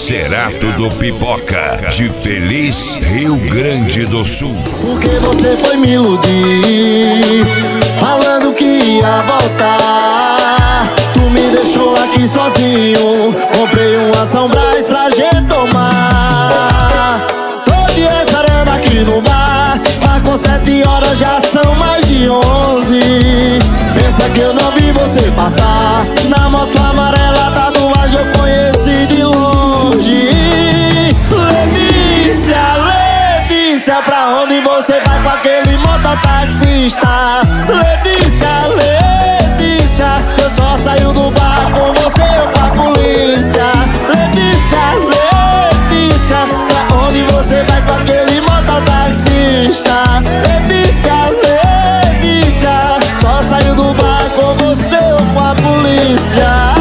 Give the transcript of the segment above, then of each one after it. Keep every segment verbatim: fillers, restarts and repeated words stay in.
Cerato do Pipoca, de Feliz, Rio Grande do Sul. Porque você foi me iludir, falando que ia voltar. Tu me deixou aqui sozinho, comprei uma São Brás pra gente tomar. Tô te esperando aqui no bar, marcou sete horas, já são mais de onze. Pensa que eu não vi você passar, na moto amarela, tatuagem eu conheci de longe. Letícia, Letícia, pra onde você vai com aquele mototaxista? Letícia, Letícia, eu só saio do bar com você ou com a polícia. Letícia, Letícia, pra onde você vai com aquele mototaxista? Letícia, Letícia, só saio do bar com você ou com a polícia.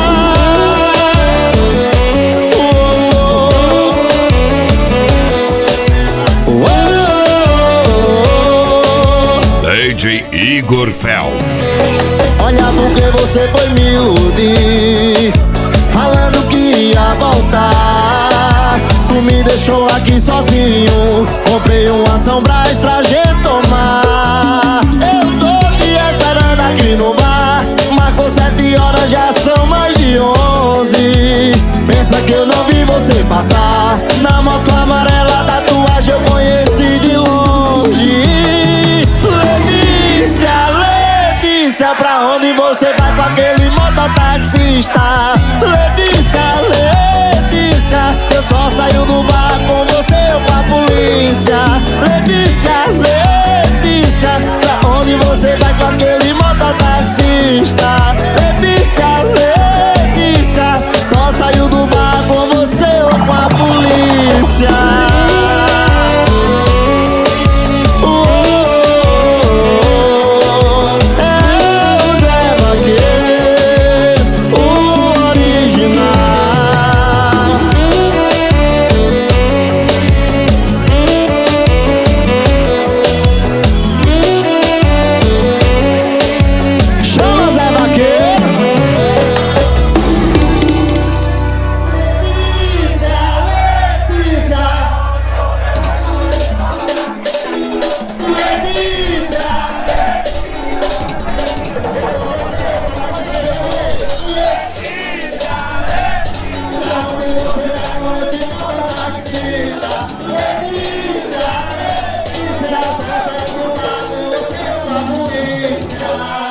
D J Igor Fel. Olha porque você foi me iludir, falando que ia voltar. Tu me deixou aqui sozinho, comprei uma São Brás pra gente tomar. Eu tô te esperando aqui no bar, marcou sete horas, já são mais de onze. Pensa que eu não vi você passar, na moto amarela, tatuagem eu conheci de longe. Letícia, Letícia, pra onde você vai com aquele mototaxista? Letícia, Letícia, eu só saio do bar com você ou com a polícia. Letícia, Letícia, pra onde você vai com aquele mototaxista? Letícia, Letícia, só saio do bar com você ou com a polícia. Letícia, Letícia, só sai do bar com você ou com a polícia.